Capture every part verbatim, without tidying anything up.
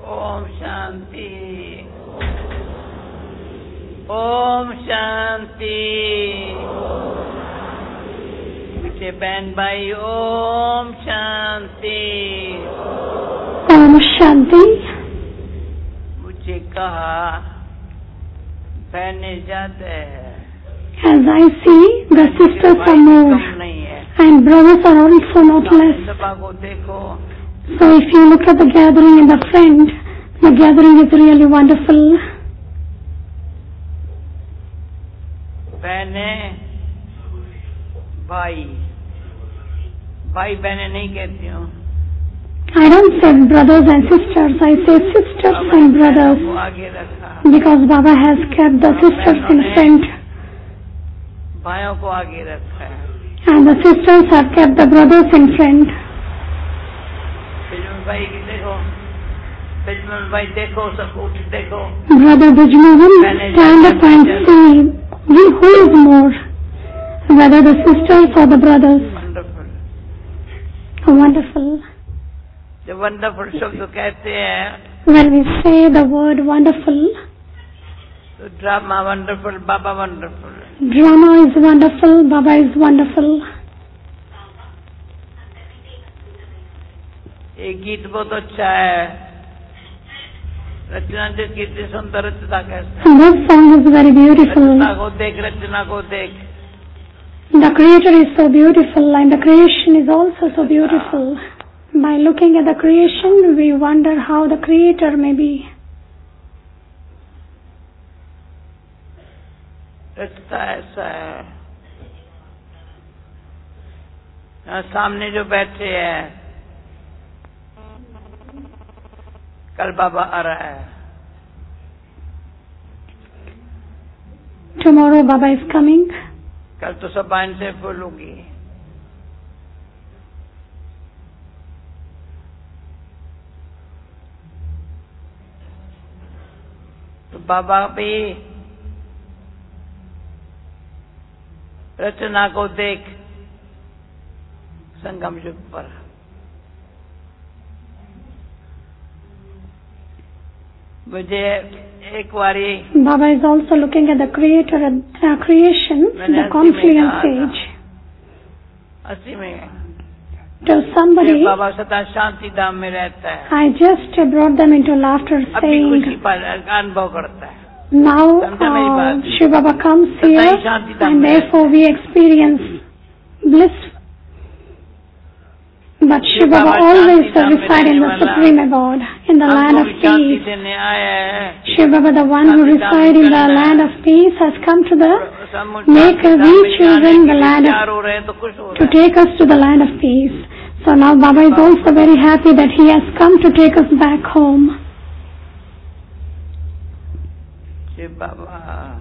ओम शांति, ओम शांति। पीछे बहन भाई ओम शांति। ओम शांति। मुझे कहा बहने जाते हैं। As I see, the sisters are more and brothers are also not less. सभा को देखो। So if you look at the gathering in the front, the gathering is really wonderful. बहने भाई, भाई बहने नहीं कहती हूँ। I don't say brothers and sisters, I say sisters and brothers, because Baba has kept the sisters in front. भाइयों को आगे रखा है। And the sisters have kept the brothers in front. Brijmohan भाई देखो, बिजमोहन भाई देखो, सब उठ देखो। Brother Bijmohan, stand up and see who is more, whether the sisters or the brothers. Wonderful. Wonderful. जब wonderful शब्द कहते हैं, when we say the word wonderful, तो drama wonderful, Baba wonderful. Drama is wonderful, Baba is wonderful. ये गीत बहुत अच्छा है। रचना कितनी सुंदर रचना कैसे। This song is very beautiful. रचना को देख, रचना को देख। The Creator is so beautiful and the creation is also so beautiful. By looking at the creation, we wonder how the Creator may be. रचता ऐसा है। यहाँ सामने जो बैठे हैं, कल बाबा आ रहा है। Tomorrow Baba is coming. कल तो सब बाइन से बोलूंगी। तो बाबा भी रचना को देख संगम युग पर। मुझे एक बारी Baba is also looking at the Creator at uh, creation, the confluence age. अस्सी में To somebody, बाबा सदा शांति धाम में रहता है। I just brought them into laughter, अभी saying, खुशी पर अनुभव करता है। now uh, Shiv Baba comes here and therefore we experience bliss. But Shiv Baba always reside in the Supreme Abode, in the land of peace. Shiv Baba, the one who resides in the land of peace, has come to the make we children the land of, to take us to the land of peace. So now Baba is also very happy that he has come to take us back home. Shiv बाबा,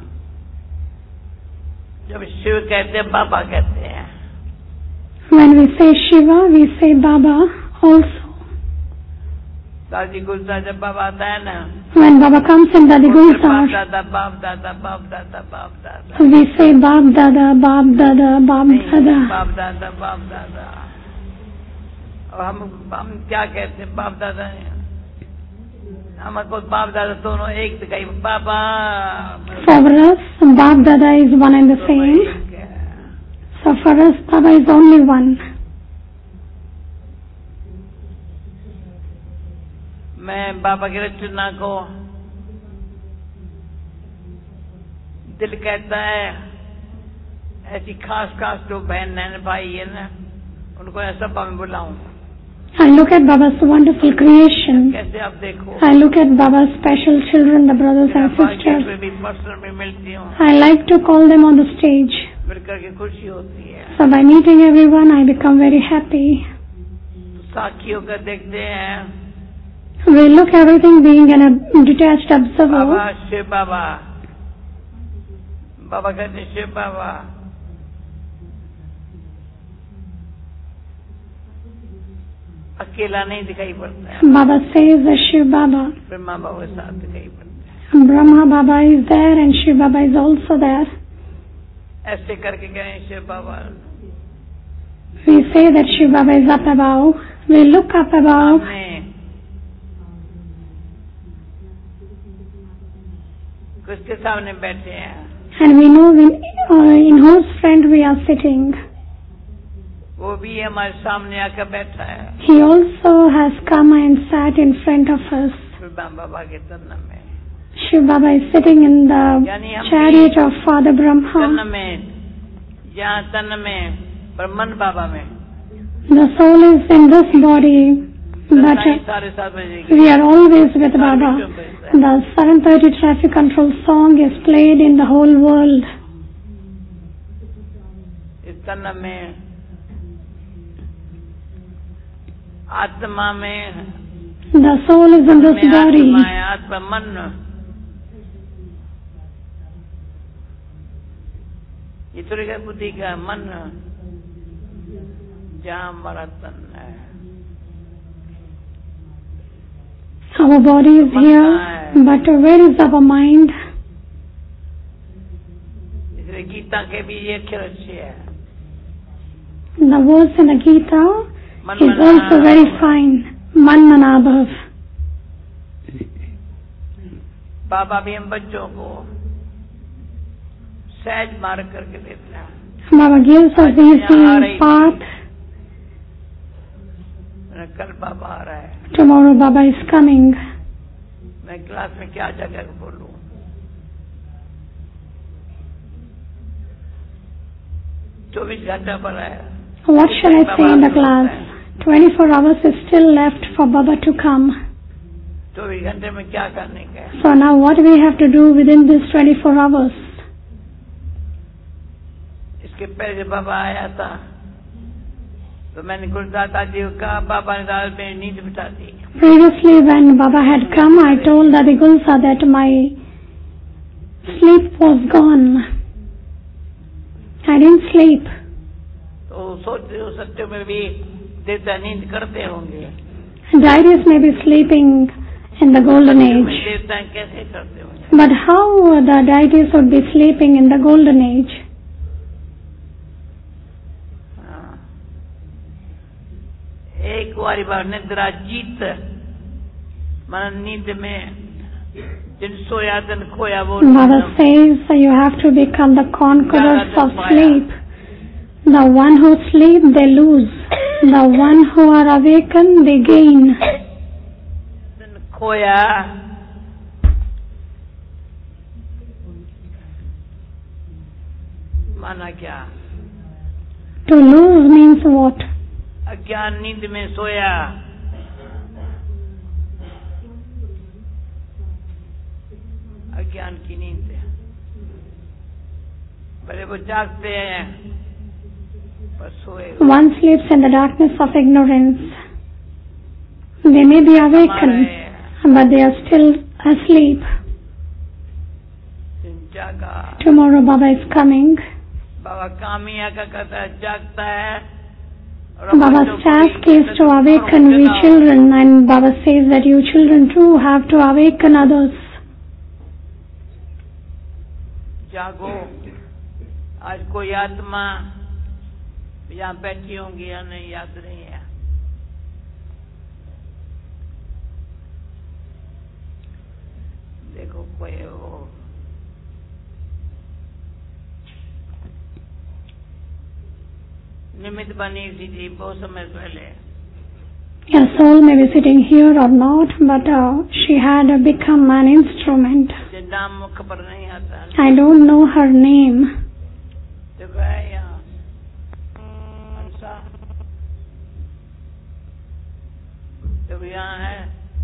जब शिव कहते हैं बाबा कहते हैं। When we say Shiva, we say Baba also. दादी गुलजार जब बाबा आता है ना, when Baba comes in Dadi Gulzar, बाप दादा बाप दादा बाप दादा बाप दादा, we say Bab Dada, Bab Dada, Bab Dada. बाप दादा बाप दादा। और हम हम क्या कहते हैं बाप दादा है, हमको बाप दादा दोनों एक दिखाई बाबा। For us, Bab Dada is one and the same. So for us, Baba is only one. मैं बाबा की रचना को दिल कहता है, ऐसी खास खास जो बहन है भाई है ना, उनको ऐसा मैं बुलाऊं। I look at Baba's wonderful creation. कैसे आप देखो, I look at Baba's special children, the brothers and sisters. में भी पर्सनल में मिलती हूँ। I like to call them on the stage. मिलकर के खुशी होती है। So by meeting everyone, I become very happy. साक्षी होकर देखते हैं। We look everything being in a detached observer. बाबा शिव बाबा, बाबा कहते शिव बाबा। अकेला नहीं दिखाई पड़ता है। Baba says that Shiv Baba. Brahma बाबा के साथ दिखाई पड़ता है। Brahma Baba is there and Shiv Baba is also there. ऐसे करके कहें शिव बाबा। We say that Shiv Baba is up above. We look up above. उसके सामने बैठे हैं। And we know in, uh, in whose front we are sitting. वो भी हमारे सामने आकर बैठा है। He also has come and sat in front of us. बाबा के तन में Shiv Baba is sitting in the chariot of Father Brahma. तन में, यहाँ तन में, पर मन बाबा में। The soul is in this body, but we are always with Baba. The seven thirty traffic control song is played in the whole world. इस तन में, आत्मा में, the soul is in this body. आत्मा मन, ईश्वर का बुद्धि का मन, जहाँ हमारा तन है। Our body is here, but where is our mind? इसलिए गीता के भी ये अक्षर अच्छे है। The words in the Gita is also very fine. Man manabhav. बाबा भी हम बच्चों को सहज मार्ग करके देते हैं। Baba gives us the easy path. कल बाबा आ रहा है। Tomorrow Baba is coming. मैं क्लास में क्या जगह बोलूं? चौबीस घंटा पड़ा है। What shall I say in the class? Twenty-four hours is still left for Baba to come. चौबीस घंटे में क्या करने का है? So now what we have to do within this twenty-four hours? इसके पहले बाबा आया था तो मैंने गुरुदाता जी को कहा, बाबा ने दाल में नींद बिठा दी। Previously when Baba had come, I told Dadi Gulsa that my sleep was gone. I didn't sleep. तो सोचते हो सत्य में भी देवता नींद करते होंगे। Deities may be sleeping in the golden age. देवता कैसे करते होंगे? But how the deities would be sleeping in the golden age? एक बारी बार निद्रा जीत, मन नींद में जिन सोया दिन खोया वो। Baba says you have to become the conquerors of sleep. The one who sleep they lose. The one who are awakened they gain. दिन खोया माना क्या? To lose means what? अज्ञान नींद में सोया, अज्ञान की नींद है। भले वो जागते हैं पर सोए। One sleeps in the darkness of ignorance. They may be awakened, but they are still asleep. Tomorrow Baba is coming. बाबा कामिया का कहता है जागता है। Baba's task is to awaken we children, and Baba says that you children too have to awaken others. जागो, आज कोई आत्मा यहाँ बैठी होंगी या नहीं याद नहीं है। देखो कोई वो निमित्त बनी थी बहुत समय पहले। Your soul may be sitting here or not, but uh, she had uh, become an instrument. नाम मुख पर नहीं आता। I don't know her name. देखो है यहाँ अंसा, जब यहाँ है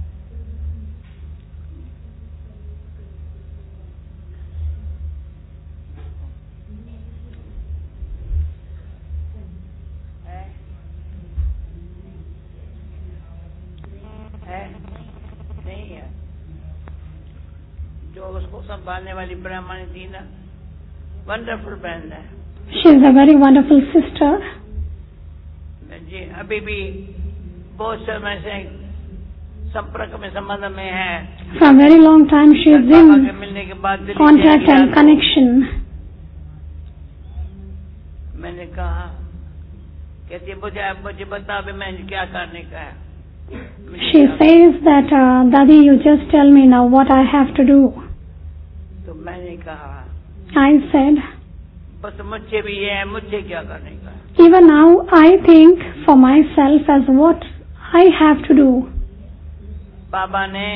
है नहीं है, जो उसको संभालने वाली ब्राह्मणी थी ना, वंडरफुल बहन है। She is a very wonderful sister. जी अभी भी बहुत समय से संपर्क में संबंध में है। For a very long time she is in मिलने के बाद contact and connection. मैंने कहा, कहती मुझे मुझे बता भी मैं क्या करने का है। She says that uh, Dadi, you just tell me now what I have to do. तो मैंने कहा, I said, बस मुझे भी है, मुझे क्या करने का. even now I think for myself as what I have to do. बाबा ने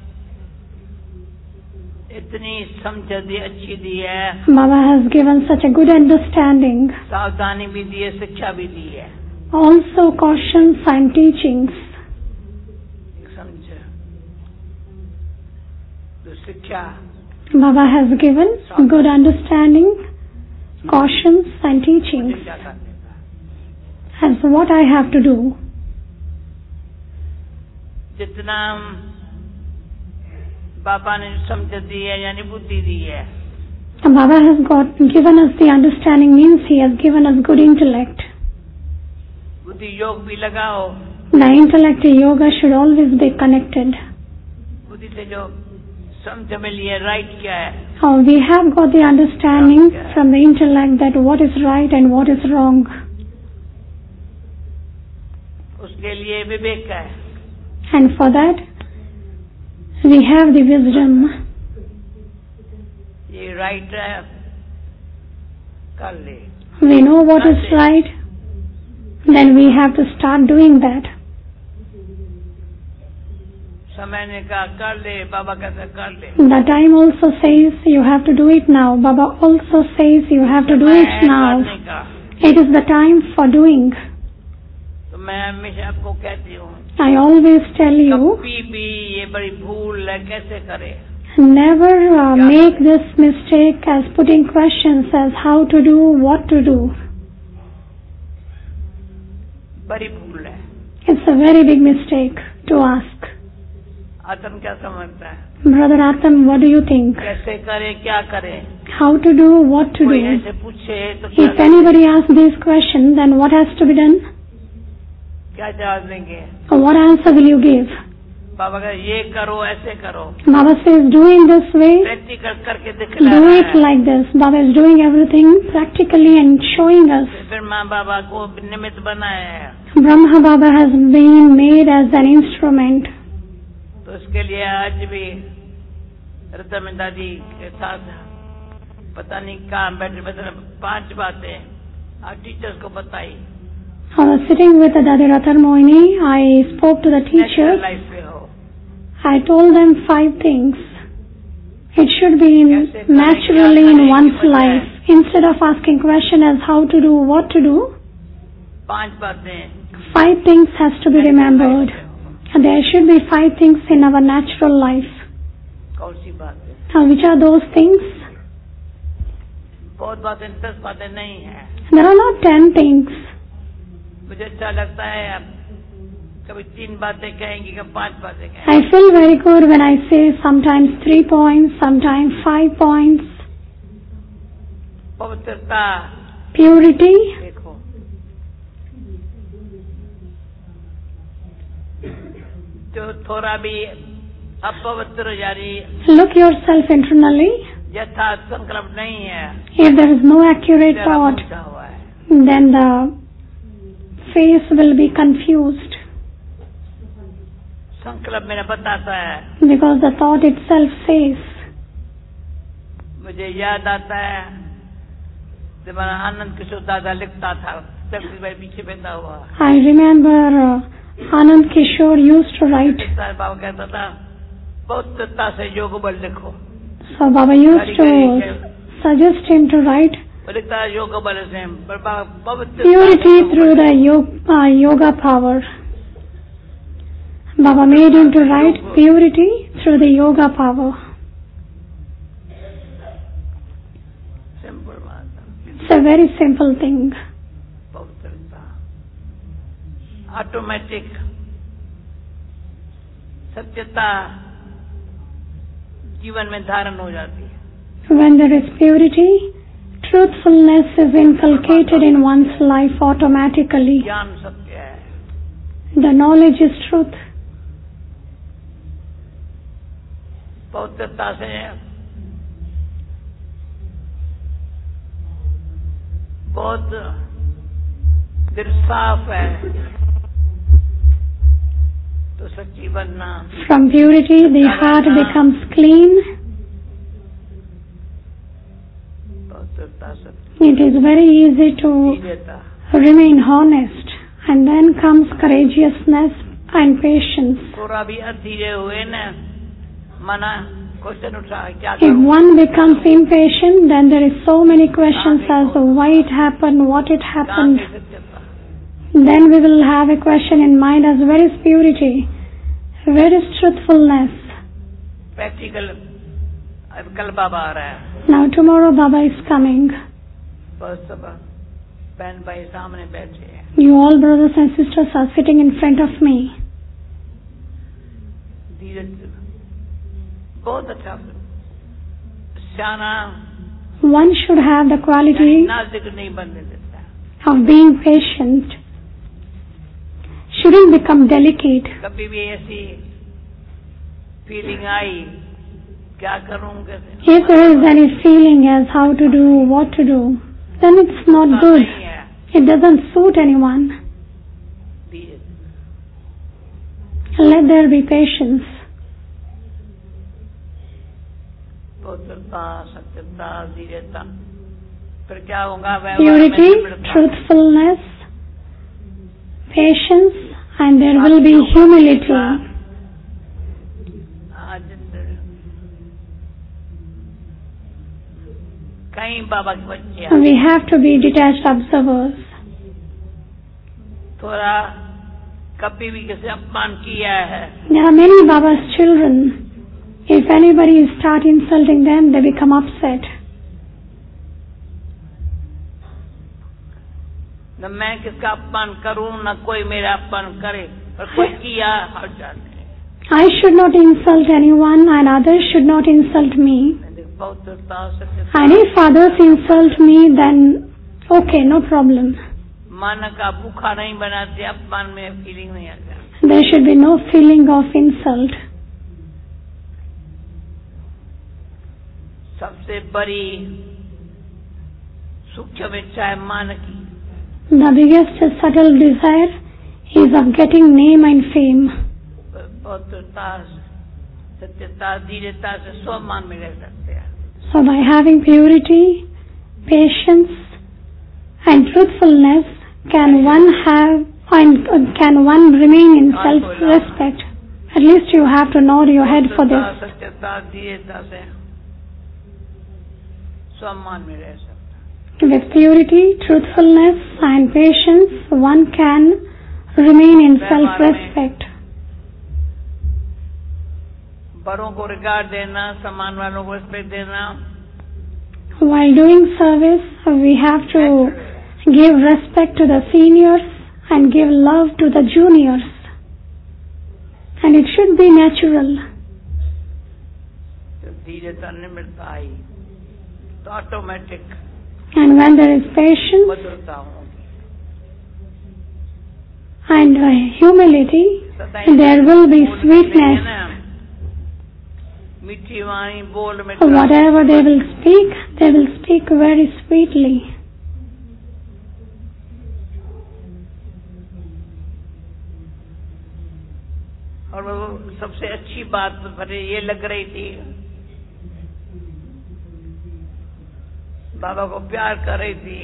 इतनी समझ दी, अच्छी दी है. Baba has given such a good understanding. सावधानी भी दी है, शिक्षा भी दी है. Also cautions and teachings. समझ तो शिक्षा. Baba has given good understanding, cautions and teachings क्या करने का. as what I have to do. जितना बाबा ने समझ दी है यानी बुद्धि दी है. Baba has got given us the understanding means he has given us good intellect. बुद्धि योग भी लगाओ. The intellect yoga should always be connected. बुद्धि से जो समझ में लिए राइट क्या है. Oh, we have got the understanding from the intellect that what is right and what is wrong. उसके लिए विवेक है. And for that, we have the wisdom. ये राइट है, कर ले. We know what is right, then we have to start doing that. समय ने कहा कर ले, बाबा कहते कर ले. The time also says you have to do it now. Baba also says you have to do it now. It is the time for doing. तो मैं हमेशा आपको कहती हूँ, I always tell you, कभी भी ये बड़ी भूल है, कैसे करे. never uh, make this mistake as putting questions as how to do, what to do. बड़ी भूल है. It's a very big mistake to ask. आत्म क्या समझता है. Brother Atam, what do you think? कैसे करे, क्या करे. How to do, what to कोई do. ऐसे पूछे तो क्या If anybody asks this question, then what has to be done? क्या जवाब देंगे. What answer will you give? बाबा का ये करो, ऐसे करो. Baba says doing this way, practical करके दिखला do रहा it है. like this. Baba is doing everything practically and showing us. फिर माँ बाबा को निमित्त बनाया है. Brahma Baba has been made as an instrument. तो इसके लिए आज भी रतन दादी के साथ पता नहीं कहाँ बैठे बैठे पांच बातें आज टीचर्स को बताई. I was sitting with Dadi Ratar Moini. I spoke to the teachers. Life पे हो. I told them five things. It should be in naturally in one's life. Instead of asking question as how to do, what to do, पांच बातें. five things has to be remembered. And there should be five things in our natural life. कौन सी बातें. Now, which are those things? बहुत बातें, दस बातें नहीं है. There are not ten things. मुझे अच्छा लगता है आप कभी तीन बातें कहेंगी, कभी पांच बातें कहेंगी. I feel very good when I say sometimes three points, sometimes five points. पवित्रता. Purity. देखो जो थोड़ा भी अपवित्र यानी Look yourself internally. यथार्थ संकल्प नहीं है. If there is no accurate तेरा thought, पूछा हुआ है. then the face will be confused. संकल्प मेरा बताता है. Because the thought itself says. मुझे याद आता है जब मेरा आनंद किशोर दादा लिखता था, तब मेरे पीछे बैठा हुआ. I remember uh, Anand Kishore used to write. बाबा कहता था पवित्रता से योग बल लिखो. So Baba used to suggest him to write लिखता है योग बल से पवित्र purity through the yoga, uh, yoga power. Baba made him to write purity through the yoga power. Simple बात. It's a very simple thing. पवित्रता automatic. सत्यता जीवन में धारण हो जाती है. When there is purity, truthfulness is inculcated in one's life automatically. ज्ञान सत्य है. The knowledge is truth. पवित्रता से बहुत दिल साफ है तो सच्ची बनना. From purity, the heart becomes clean. It is very easy to remain honest, and then comes courageousness and patience. If one becomes impatient, then there is so many questions as to why it happened, what it happened. Then we will have a question in mind as where is purity, where is truthfulness. Practical. कल बाबा आ रहा है. Now tomorrow Baba is coming. बस सब बहन भाई सामने बैठे हैं. You all brothers and sisters are sitting in front of me. धीरज बहुत अच्छा. शाना. One should have the quality नाजुक नहीं बनने देता. of being patient. Shouldn't become delicate. कभी भी ऐसी feeling आई क्या करूं कैसे. If there is any feeling as how to do, what to do, then it's not good. It doesn't suit anyone. Let there be patience. Purity, truthfulness, patience, and there will be humility. We have to be detached observers. थोड़ा कभी भी किसी अपमान किया है. There are many Baba's children. If anybody start insulting them, they become upset. न मैं किसका अपमान करूं, न कोई मेरा अपमान करे, पर कोई किया हट जाते. I should not insult anyone, and others should not insult me. And if others insult me, then okay, no problem. मन का भूखा नहीं बनाते, अपमान में फीलिंग नहीं आता. There should be no feeling of insult. सबसे बड़ी सूक्ष्म इच्छा है मान की. The biggest subtle desire is of getting name and fame. बहुतता, सत्यता, धीरता से स्वाभिमान में रह सकते हैं. So by having purity, patience, and truthfulness, can one have and can one remain in self-respect? At least you have to nod your head for this. सत्यता, धीरता से स्वाभिमान में रह सकते हैं. With purity, truthfulness, and patience, one can remain in self-respect. बड़ों को regard देना, सम्मान वालों को रिस्पेक्ट देना. While doing service, we have to give respect to the seniors and give love to the juniors. And it should be natural. धीरता निम्रता आई तो automatic. And when there is patience मधुरता होगी. and uh, humility, there will be sweetness. मीठी वाणी बोल में. Whatever they will speak, they will speak very sweetly. और वो सबसे अच्छी बात मुझे ये लग रही थी, बाबा को प्यार कर रही थी.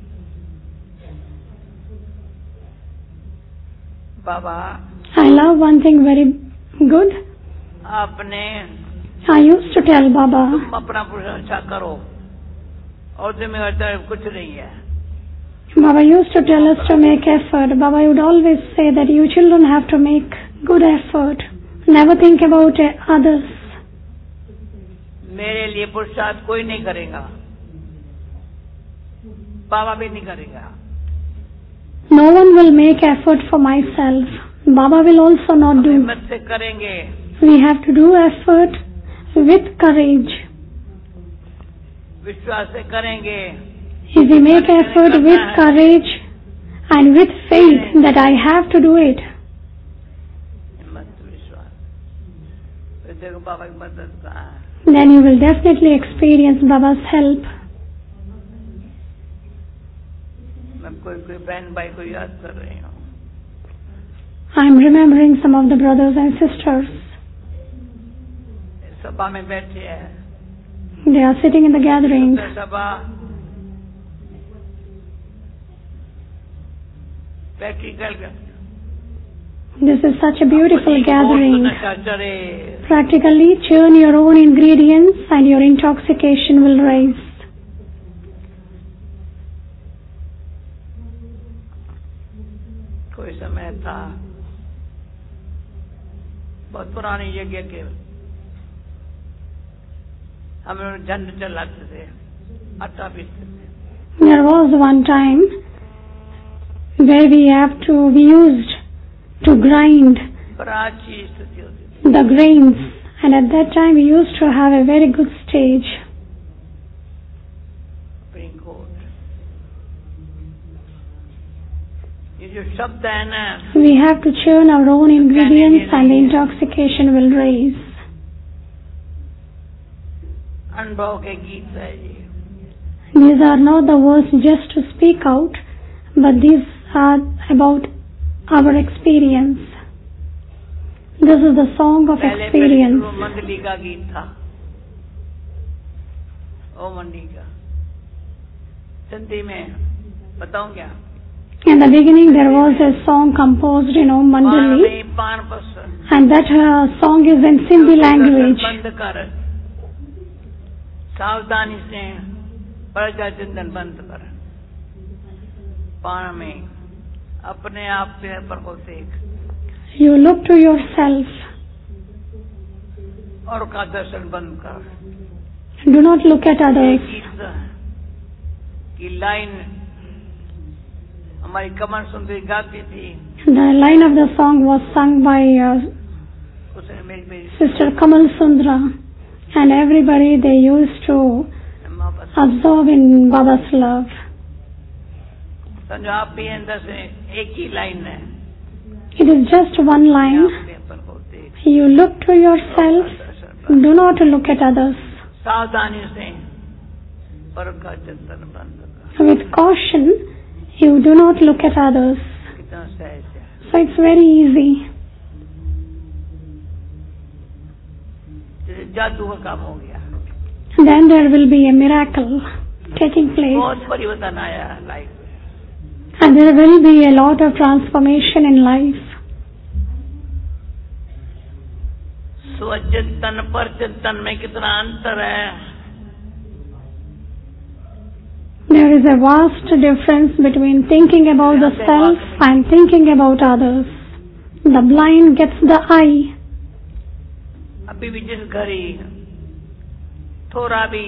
बाबा, I love one thing very good. आपने I used to tell Baba, तुम अपना प्रशंसा करो और जिम्मेदारी कुछ नहीं है. Baba used to tell us to make effort. Baba would always say that you children have to make good effort. Never think about others. मेरे लिए पुरुषार्थ कोई नहीं करेगा, बाबा भी नहीं करेगा. No one will make effort for myself. Baba will also not do. हिम्मत से करेंगे. We have to do effort with courage. विश्वास से करेंगे. If we make effort with courage and with faith that I have to do it, हिम्मत विश्वास, फिर देखो बाबा की मदद कहाँ है. then you will definitely experience Baba's help. मैं कोई कोई बहन भाई को याद कर रही हूँ. I am remembering some of the brothers and sisters. सभा में बैठे हैं. They are sitting in the gathering. सभा practical. This is such a beautiful gathering. Practically churn your own ingredients and your intoxication will rise. कोई समय था बहुत पुरानी यज्ञ के हम लोग झंड चलाते थे आटा पीसते थे. There was one time where we have to we used to grind the grains, and at that time we used to have a very good stage. We have to churn our own ingredients and the intoxication will rise. These are not the words just to speak out, but these are about our experience. This is the song of experience. मंडली का गीत था. ओ मंडी का सिंधी में बताऊं क्या? In the beginning there was a song composed in Om Mandali, and that uh, song is in Sindhi language. बंद कर सावधानी से प्रजा चिंतन बंद कर पान में अपने आप पे पर को देख. You look to yourself. और का दर्शन बंद कर. Do not look at others. की लाइन हमारी कमल सुंदरी गाती थी. The line of the song was sung by uh, Sister Kamal Sundra, and everybody they used to absorb in Baba's love. समझो आप भी अंदर से एक ही लाइन है. It is just one line. You look to yourself. Do not look at others. सावधानी से पर का चिंतन बंद कर. With caution, you do not look at others. कितना सहज है. So it's very easy. जादू का काम हो गया. Then there will be a miracle taking place. बहुत परिवर्तन आया life. And there will be a lot of transformation in life. स्वचिंतन पर चिंतन में कितना अंतर है. There is a vast difference between thinking about the self and thinking about others. The blind gets the eye. अभी भी जिस घड़ी थोड़ा भी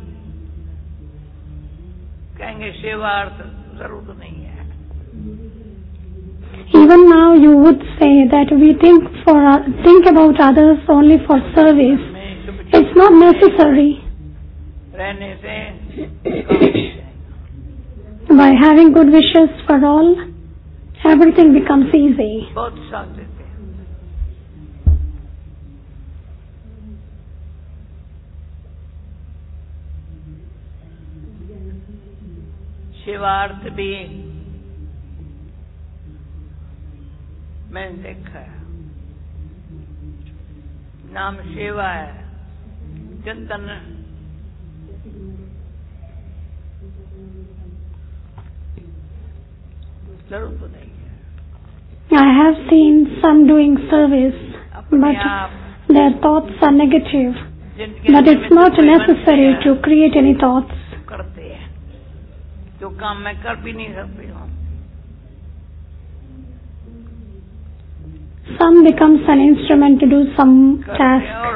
कहेंगे सेवार्थ जरूरत नहीं है. Even now you would say that we think for uh, think about others only for service. It's not necessary. रहने से By having good wishes for all, everything becomes easy. बहुत साथ देते हैं. सेवार्थ भी मैंने देखा है. नाम सेवा है. चिंतन जरूर तो नहीं है. I have seen some doing service, but their thoughts are negative. But it's not necessary to create any thoughts. करते हैं जो काम मैं कर भी नहीं सकती हूँ. Some becomes an instrument to do some task.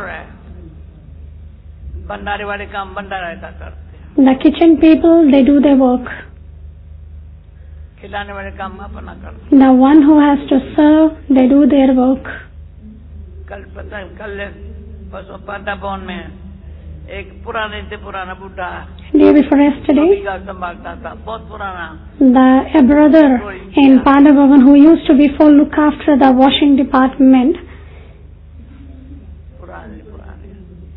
भंडारे वाले काम भंडारा करते हैं. The kitchen people, they do their work. खिलाने वाले काम अपना करते. The one who has to serve, they do their work. कल पता कल परसों पांडा भवन में एक पुराने से पुराना बुढ़ा Day before yesterday, संभालता था. बहुत पुराना. The a brother in Panda Bhavan who used to before look after the washing department. पुराने पुराने.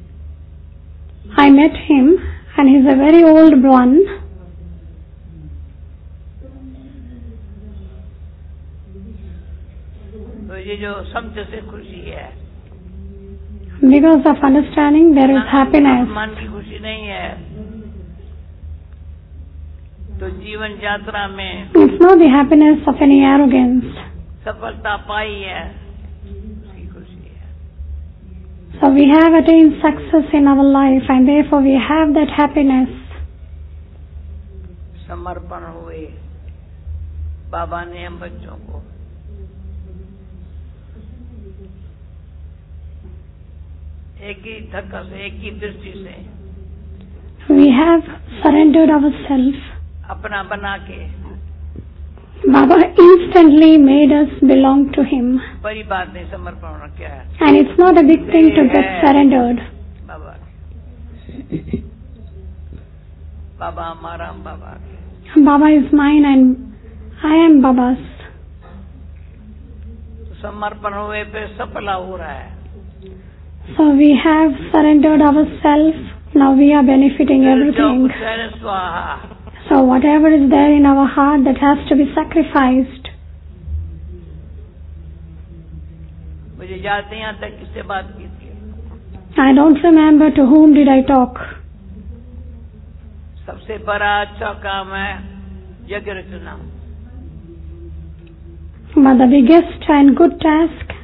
I met him, and he's a very old one. तो ये जो समझ से खुशी है. Because of understanding, there is happiness. मन की खुशी नहीं है. तो जीवन यात्रा में It's not the happiness of any arrogance. सफलता पाई है, उसकी खुशी है. So we have attained success in our life and therefore we have that happiness. समर्पण हुए बाबा ने हम बच्चों को. एक ही धक्का से, एक ही दृष्टि से We have surrendered ourselves. अपना बना के Baba instantly made us belong to Him. बड़ी बात नहीं समर्पण होना क्या है. And it's not a big thing to get surrendered. बाबा बाबा हमारा, हम बाबा. Baba is mine and I am Baba's. समर्पण हुए पे सफला हो रहा है. So we have surrendered ourselves. Now we are benefiting everything. So whatever is there in our heart that has to be sacrificed. मुझे याद नहीं आता किससे बात की थी. I don't remember to whom did I talk. सबसे बड़ा अच्छा काम है यज्ञ रचना. But the biggest and good task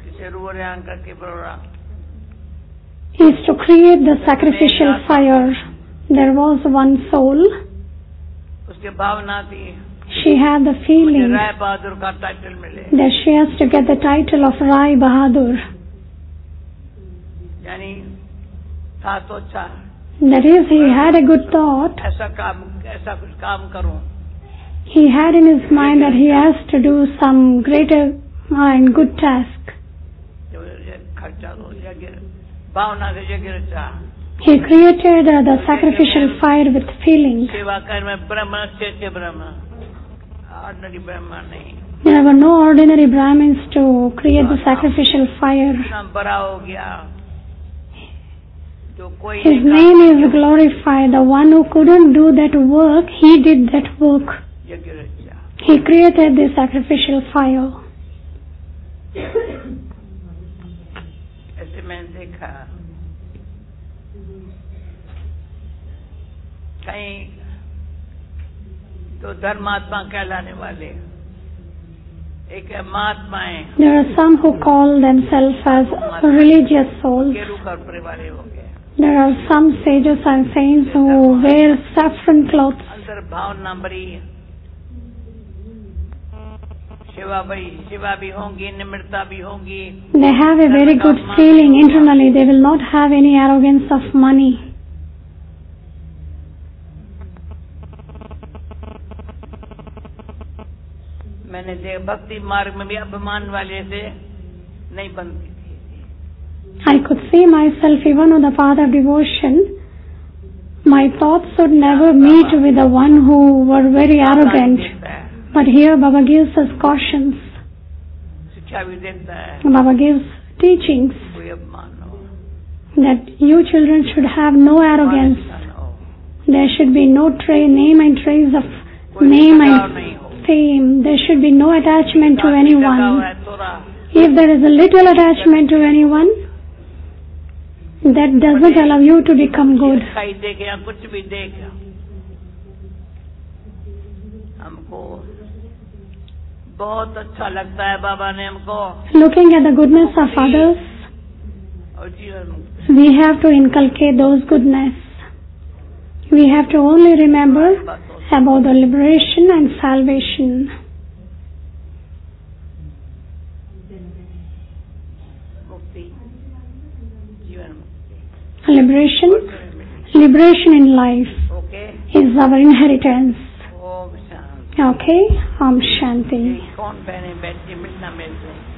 is to create the sacrificial fire. There was one soul. उसके भावना थी. She had the feeling Rai Bahadur का टाइटल मिले. that she has to get the title of Rai Bahadur. यानी था तो अच्छा. That is, he had a good thought. ऐसा काम, ऐसा कुछ काम करूं. He had in his mind that he has to do some greater and good task. खर्चा दो यज्ञ, भावना से यज्ञ रचा. He created uh, the sacrificial fire with feeling. सेवा कर में ब्रह्म से से ब्रह्म, ऑर्डिनरी ब्रह्म नहीं. There were no ordinary Brahmins to create the sacrificial fire. बड़ा हो गया. His name is glorified. The one who couldn't do that work, he did that work. He created the sacrificial fire. ऐसे मैंने देखा कहीं तो धर्मात्मा कहलाने वाले एक है महात्माएं. There are some who call themselves as religious souls. There are some sages and saints who wear saffron clothes. अंदर भावना बड़ी, सेवा बड़ी, सेवा भी होंगी, निम्रता भी होंगी. They have a very good feeling internally. They will not have any arrogance of money. मैंने देखा भक्ति मार्ग में भी अभिमान वाले से नहीं बनती थी. I could see myself even on the path of devotion. My thoughts would never meet with the one who were very arrogant. But here Baba gives us cautions. शिक्षा भी देता है. Baba gives teachings कोई अभिमान हो. that you children should have no arrogance. There should be no tra- name and trace of name and fame. There should be no attachment to anyone. If there is a little attachment to anyone, that doesn't allow you to become good. कुछ भी देख हमको बहुत अच्छा लगता है. बाबा ने हमको Looking at the goodness of others, और जीवन we have to inculcate those goodness. We have to only remember about the liberation and salvation. मुक्ति, जीवन मुक्ति. Liberation, liberation in life okay. is our inheritance. Om Shanti. Okay, Om Shanti. कौन बहने बैठे मिलना मिलते